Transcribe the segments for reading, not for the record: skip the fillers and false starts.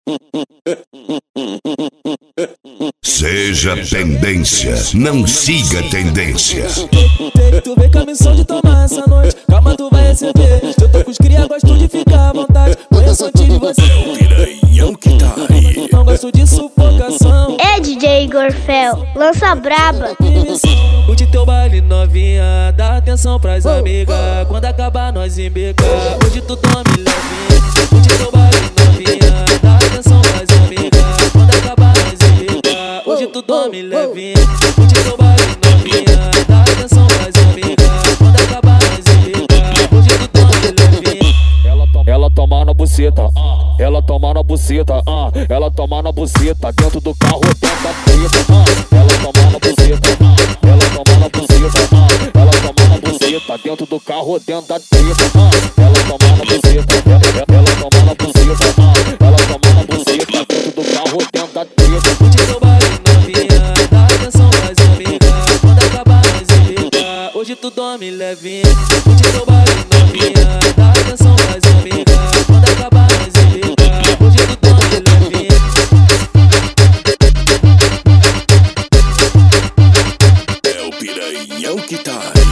Seja tendência, não siga tendência. Tu vem com a missão de tomar essa noite, calma tu vai receber. Eu tô com os cria, gosto de ficar à vontade. Conheço antes de você. É o piranhão que tá aí. Não gosto de sufocação. É DJ Gorfel, lança braba. Curte teu baile novinha, dá atenção pras amigas. Quando acabar nós embeca, hoje tu dorme levinha. Curte teu baile novinha, dá atenção pras amigas. Quando acabar nós embeca, hoje tu dorme levinha. Curte teu baile novinha, dá atenção pras amigas. Quando acabar nós embeca, hoje tu dorme levinha. Ela toma na buceta, ela toma na buceta, ela toma na buceta, dentro do carro, dentro da treta, ela toma na buceta, ela toma na buceta, ela toma na buceta, dentro do carro, dentro da treta, ela toma na buceta, ela toma na buceta, ela toma na buceta, dentro do carro, dentro da treta. Curte teu baile novinha, dá atenção pras amigas. Quando acabar nós embeca, hoje tu dorme levinha. Curte teu baile novinha, dá atenção pras amigas. Quando acabar nós embeca, hoje tu dorme levinha. É o piranhão que tá aí.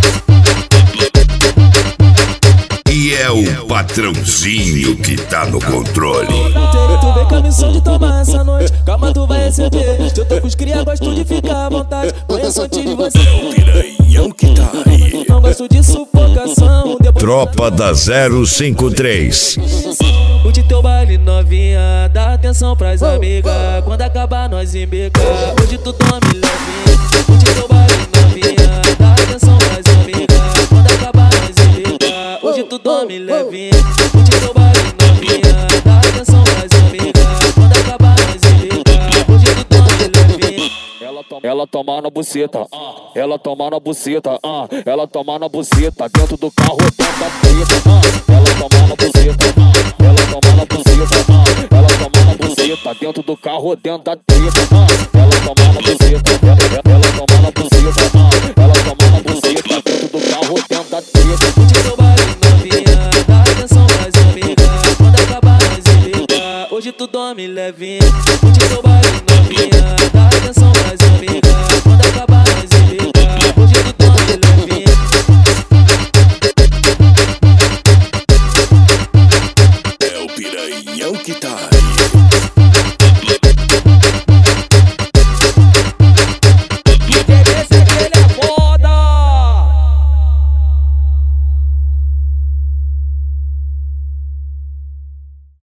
E é o patrãozinho que tá no controle. Tu vem com a missão de tomar essa noite, calma tu vai receber. Eu tô com os cria, gosto de ficar à vontade. Conheço antes de você. É o piranhão que tá aí. Não gosto de sufocação. Tropa da 053. Curte teu baile novinha, dá atenção pras amigas. Quando acabar nós embeca, hoje tu dorme levinha. Curte teu baile novinha, dá atenção pras amigas. Quando acabar nós embeca, hoje tu dorme levinha. Curte teu baile novinha, dá atenção pras amigas. Quando acabar nós embeca, hoje tu dorme levinha. Ela toma na buceta, ela toma na buceta, ela toma na buceta, dentro do carro, dentro da treta, ela toma na buceta, ela toma na buceta, ela toma na buceta, dentro do carro, dentro da treta, ela toma na buceta, ela toma na buceta, ela toma na buceta, dentro do carro, dentro da treta. Curte teu baile novinha, dá atenção pras amigas. Quando acabar nós embeca, hoje tu dorme levinha. Curte teu baile novinha, dá atenção pras amigas. Quando acabar nós embeca, hoje tu dorme levinha. É o piranhão que tá aí.